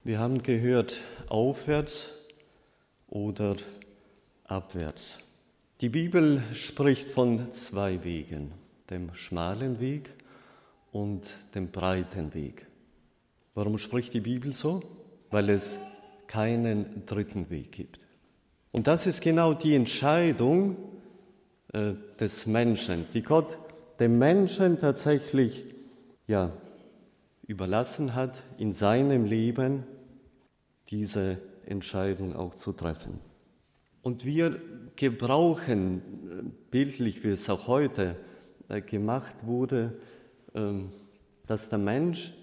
Wir haben gehört, aufwärts oder abwärts. Die Bibel spricht von zwei Wegen, dem schmalen Weg und dem breiten Weg. Warum spricht die Bibel so? Weil es keinen dritten Weg gibt. Und das ist genau die Entscheidung des Menschen, die Gott dem Menschen tatsächlich überlassen hat, in seinem Leben diese Entscheidung auch zu treffen. Und wir gebrauchen, bildlich wie es auch heute gemacht wurde, dass der Mensch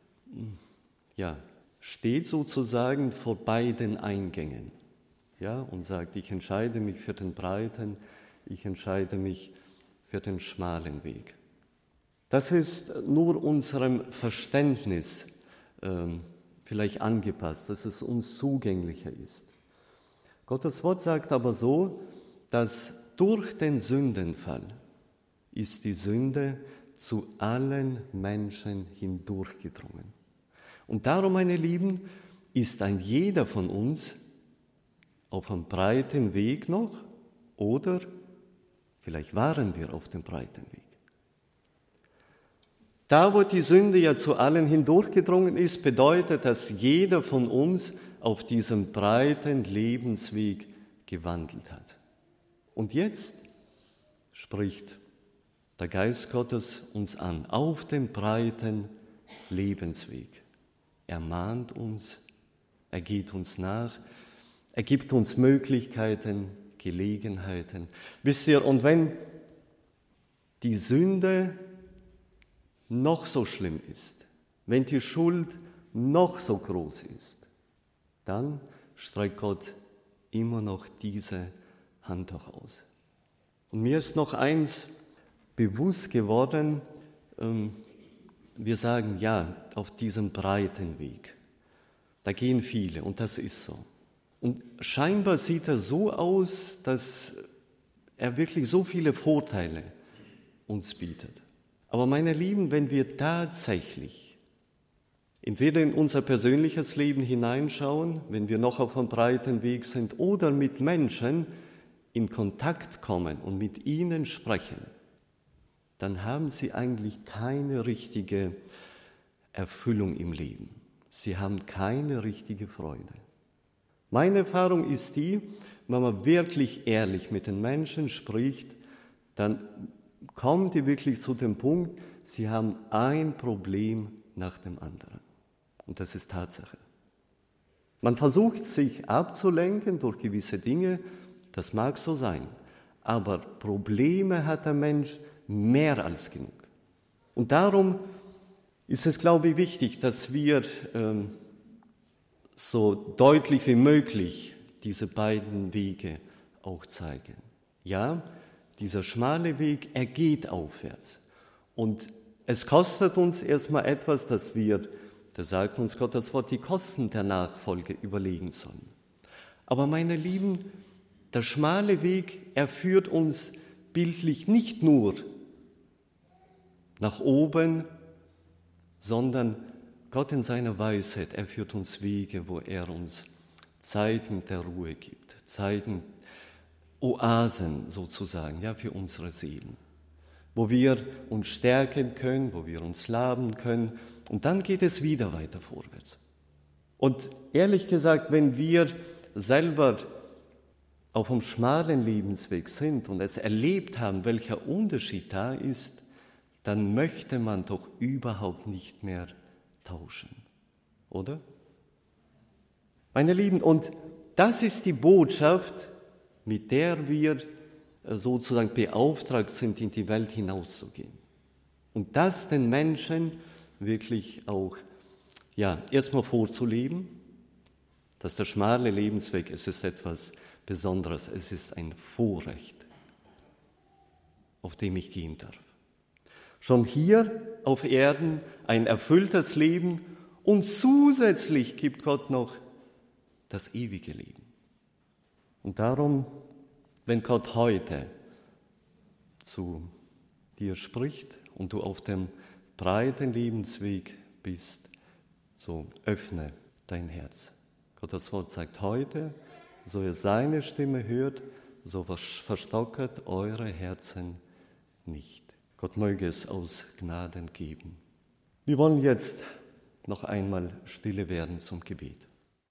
steht sozusagen vor beiden Eingängen und sagt, ich entscheide mich für den breiten, ich entscheide mich für den schmalen Weg. Das ist nur unserem Verständnis vielleicht angepasst, dass es uns zugänglicher ist. Gottes Wort sagt aber so, dass durch den Sündenfall ist die Sünde zu allen Menschen hindurchgedrungen. Und darum, meine Lieben, ist ein jeder von uns auf einem breiten Weg noch oder vielleicht waren wir auf dem breiten Weg. Da, wo die Sünde ja zu allen hindurchgedrungen ist, bedeutet, dass jeder von uns auf diesem breiten Lebensweg gewandelt hat. Und jetzt spricht der Geist Gottes uns an, auf dem breiten Lebensweg. Er mahnt uns, er geht uns nach, er gibt uns Möglichkeiten, Gelegenheiten. Wisst ihr, und wenn die Sünde noch so schlimm ist, wenn die Schuld noch so groß ist, dann streckt Gott immer noch diese Hand auch aus. Und mir ist noch eins bewusst geworden, wir sagen auf diesem breiten Weg, da gehen viele und das ist so. Und scheinbar sieht er so aus, dass er wirklich so viele Vorteile uns bietet. Aber meine Lieben, wenn wir tatsächlich entweder in unser persönliches Leben hineinschauen, wenn wir noch auf einem breiten Weg sind, oder mit Menschen in Kontakt kommen und mit ihnen sprechen, dann haben sie eigentlich keine richtige Erfüllung im Leben. Sie haben keine richtige Freude. Meine Erfahrung ist die, wenn man wirklich ehrlich mit den Menschen spricht, dann kommen die wirklich zu dem Punkt, sie haben ein Problem nach dem anderen. Und das ist Tatsache. Man versucht, sich abzulenken durch gewisse Dinge, das mag so sein. Aber Probleme hat der Mensch mehr als genug. Und darum ist es, glaube ich, wichtig, dass wir so deutlich wie möglich diese beiden Wege auch zeigen. Ja, dieser schmale Weg, er geht aufwärts. Und es kostet uns erstmal etwas, dass wir, da sagt uns Gottes Wort, die Kosten der Nachfolge überlegen sollen. Aber meine Lieben, der schmale Weg, er führt uns bildlich nicht nur nach oben, sondern Gott in seiner Weisheit, er führt uns Wege, wo er uns Zeiten der Ruhe gibt, Zeiten, Oasen sozusagen, für unsere Seelen, wo wir uns stärken können, wo wir uns laben können und dann geht es wieder weiter vorwärts. Und ehrlich gesagt, wenn wir selber auf einem schmalen Lebensweg sind und es erlebt haben, welcher Unterschied da ist, dann möchte man doch überhaupt nicht mehr tauschen, oder? Meine Lieben, und das ist die Botschaft, mit der wir sozusagen beauftragt sind, in die Welt hinauszugehen. Und das den Menschen wirklich auch, erstmal vorzuleben, dass der schmale Lebensweg, es ist etwas Besonderes, es ist ein Vorrecht, auf dem ich gehen darf. Schon hier auf Erden ein erfülltes Leben und zusätzlich gibt Gott noch das ewige Leben. Und darum, wenn Gott heute zu dir spricht und du auf dem breiten Lebensweg bist, so öffne dein Herz. Gottes Wort sagt heute, so ihr seine Stimme hört, so verstockert eure Herzen nicht. Gott möge es aus Gnaden geben. Wir wollen jetzt noch einmal stille werden zum Gebet.